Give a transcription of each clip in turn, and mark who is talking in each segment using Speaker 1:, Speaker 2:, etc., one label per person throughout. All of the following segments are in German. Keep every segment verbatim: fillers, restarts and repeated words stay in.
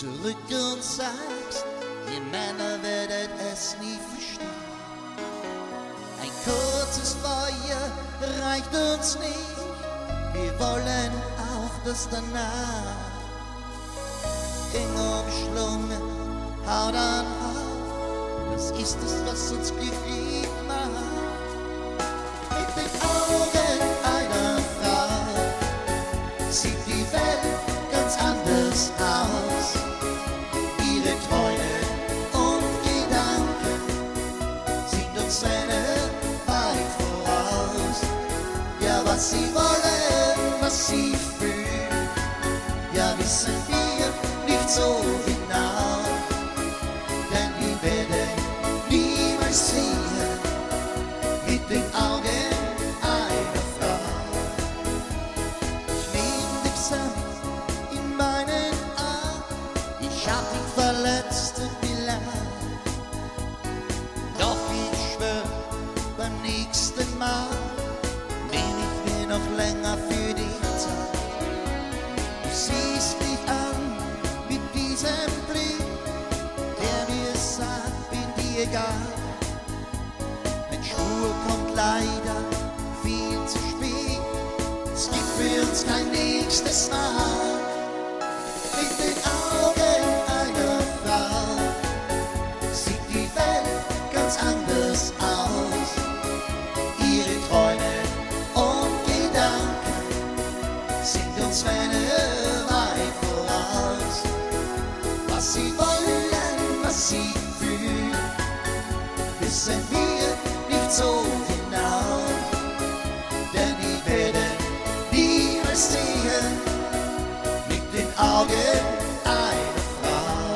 Speaker 1: zurück und sagst, ihr Männer werdet es nie verstehen. Ein kurzes Feuer reicht uns nicht, wir wollen auch das danach. Eng umschlungen, Haut an Haut, das ist es, was uns glücklich macht. Mit den Augen einer Frau sieht die Welt ganz anders aus. Ihre Träume und Gedanken sind uns weit voraus. Ja, was sie wollen, was sie fühlen, ja, wissen wir nicht so genau. Denn wir werden niemals sehen mit den Augen einer Frau. Ich nehm dich sanft in meinen Arm, ich hab dich verletzt und beleidigt. Doch ich schwör, beim nächsten Mal nehm ich mir noch länger für dich Zeit. Du siehst mich an mit diesem Blick, der mir sagt, bin dir egal. Mein Schwur kommt leider viel zu spät, es gibt für uns kein nächstes Mal. Mit den Augen einer Frau sieht die Welt ganz anders aus. Ihre Träume und Gedanken sind uns weit voraus. Was sie wollen, was sie fühlen, wissen wir nicht so genau. Denn wir werden niemals sehen mit den Augen einer Frau.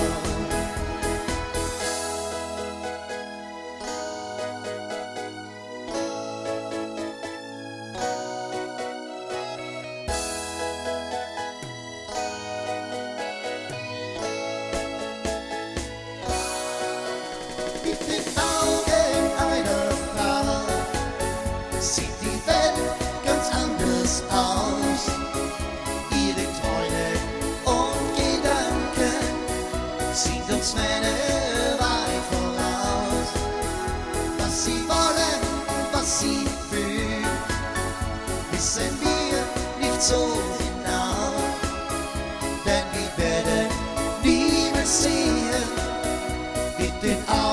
Speaker 1: Mit den Augen einer Frau sieht die Welt ganz anders aus. Ihre Träume und Gedanken sind uns weit voraus. Was sie wollen, was sie fühlen, wissen wir nicht so genau. Denn wir werden niemals sehen mit den Augen